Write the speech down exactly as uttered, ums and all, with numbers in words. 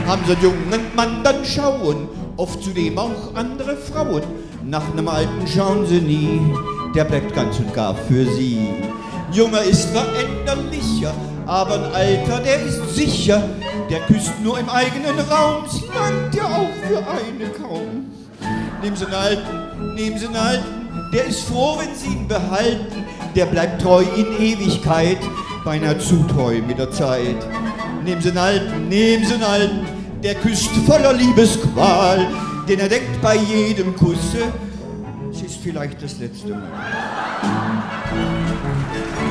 haben so einen jungen Mann dann schauen, oft zudem auch andere Frauen. Nach einem Alten schauen sie nie, der bleibt ganz und gar für sie. Junger ist veränderlicher, aber ein Alter, der ist sicher. Der küsst nur im eigenen Raum, es langt ja auch für eine kaum. Nehmen Sie einen Alten, nehmen Sie einen Alten, der ist froh, wenn Sie ihn behalten. Der bleibt treu in Ewigkeit, beinahe zu treu mit der Zeit. Nehmen Sie einen Alten, nehmen Sie einen Alten, der küsst voller Liebesqual, denn er denkt bei jedem Kusse, es ist vielleicht das letzte Mal.